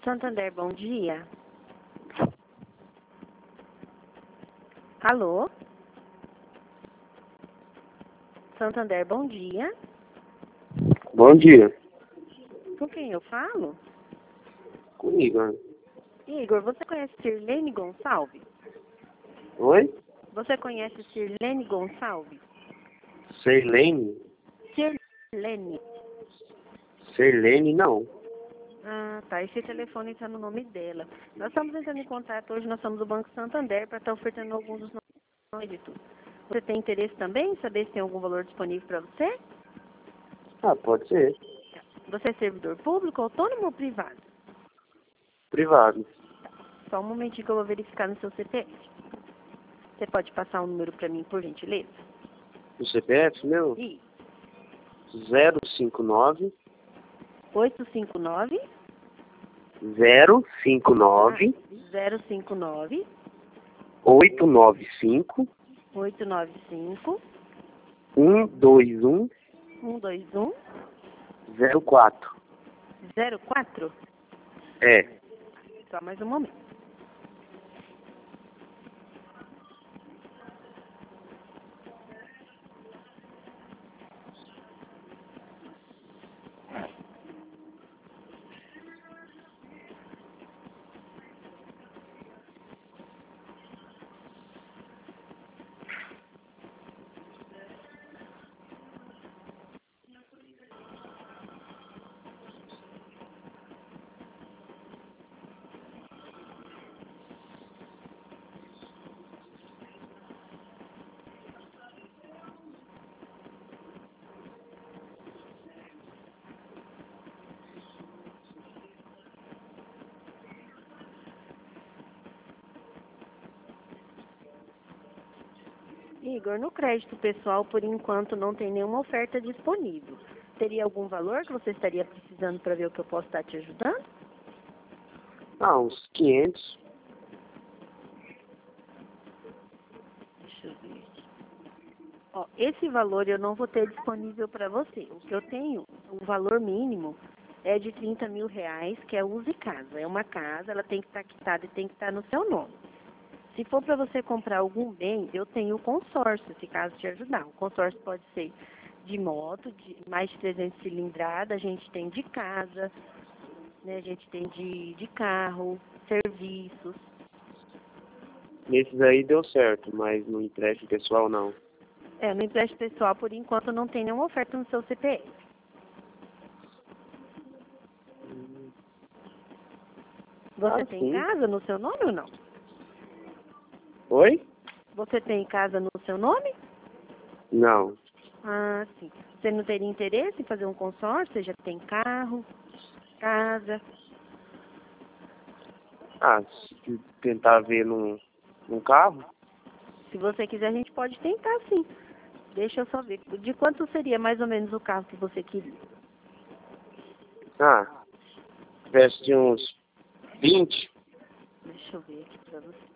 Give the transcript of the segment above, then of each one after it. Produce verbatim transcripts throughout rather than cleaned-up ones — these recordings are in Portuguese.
Santander, bom dia. Alô? Santander, bom dia. Bom dia. Com quem eu falo? Comigo, né? Igor, você conhece Sirlene Gonçalves? Oi? Você conhece Sirlene Gonçalves? Serlene? Sirlene. Serlene, não. Ah, tá. Esse telefone está no nome dela. Nós estamos entrando em contato hoje, nós somos do Banco Santander para estar ofertando alguns dos nossos créditos. Você tem interesse também em saber se tem algum valor disponível para você? Ah, pode ser. Você é servidor público, autônomo ou privado? Privado. Só um momentinho que eu vou verificar no seu C P F. Você pode passar um número para mim, por gentileza? O C P F meu? Isso. zero cinco nove oito cinco nove zero cinco nove zero cinco nove oito nove cinco oito nove cinco um dois um um dois um zero quatro. zero quatro. É. Só mais um momento. Igor, no crédito pessoal, por enquanto, não tem nenhuma oferta disponível. Teria algum valor que você estaria precisando para ver o que eu posso estar te ajudando? Ah, uns quinhentos. Deixa eu ver. Ó, esse valor eu não vou ter disponível para você. O que eu tenho, o valor mínimo, é de trinta mil reais, que é uso e casa. É uma casa, ela tem que estar quitada e tem que estar no seu nome. Se for para você comprar algum bem, eu tenho o consórcio, se caso te ajudar. O consórcio pode ser de moto, de mais de trezentos cilindrada, a gente tem de casa, né? A gente tem de, de carro, serviços. Nesses aí deu certo, mas no empréstimo pessoal não. É, no empréstimo pessoal, por enquanto, não tem nenhuma oferta no seu C P F. Você Ah, tem sim. casa no seu nome ou não? Oi? Você tem casa no seu nome? Não. Ah, sim. Você não teria interesse em fazer um consórcio? Você já tem carro, casa? Ah, se tentar ver num, num carro? Se você quiser, a gente pode tentar, sim. Deixa eu só ver. De quanto seria mais ou menos o carro que você queria? Ah, tivesse de uns vinte. Deixa eu ver aqui pra você.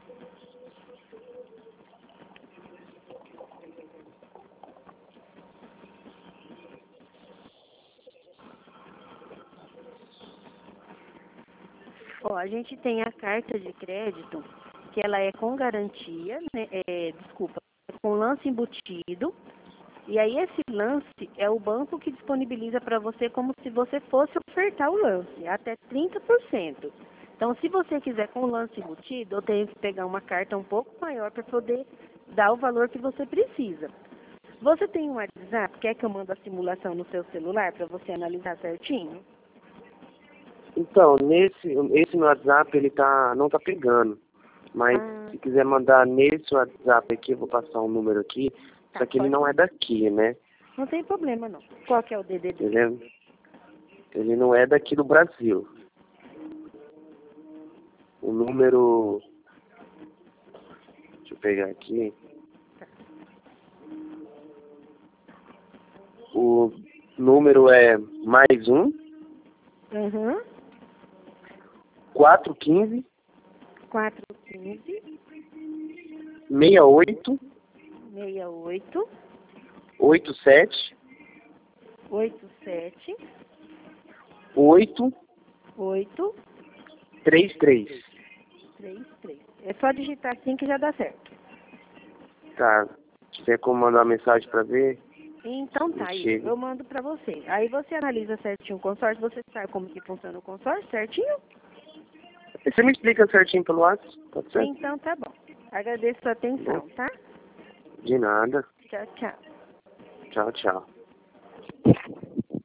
Ó, a gente tem a carta de crédito, que ela é com garantia, né? É, desculpa, é com lance embutido. E aí esse lance é o banco que disponibiliza para você como se você fosse ofertar o lance, até trinta por cento. Então, se você quiser com o lance embutido, eu tenho que pegar uma carta um pouco maior para poder dar o valor que você precisa. Você tem um WhatsApp? Quer que eu mande a simulação no seu celular para você analisar certinho? Então, nesse esse meu WhatsApp, ele tá, não tá pegando. Mas Ah, se quiser mandar nesse WhatsApp aqui, eu vou passar um número aqui. tá, Só que ele pode. não é daqui, né? Não tem problema, não. Qual que é o D D D? Ele, é, ele não é daqui do Brasil. O número... Deixa eu pegar aqui. O número é mais um, Uhum. quatro um cinco, quatro um cinco, seis oito, seis oito, oito sete, oito sete, oito, oito, três três. três três. É só digitar assim que já dá certo. Tá. Você como mandar uma mensagem pra ver? Então tá, aí Chega. eu mando pra você. Aí você analisa certinho o consórcio, você sabe como que funciona o consórcio, certinho? Você me explica certinho pelo WhatsApp? Pode ser? Então tá bom. Agradeço sua atenção, tá? De nada. Tchau, tchau. Tchau, tchau.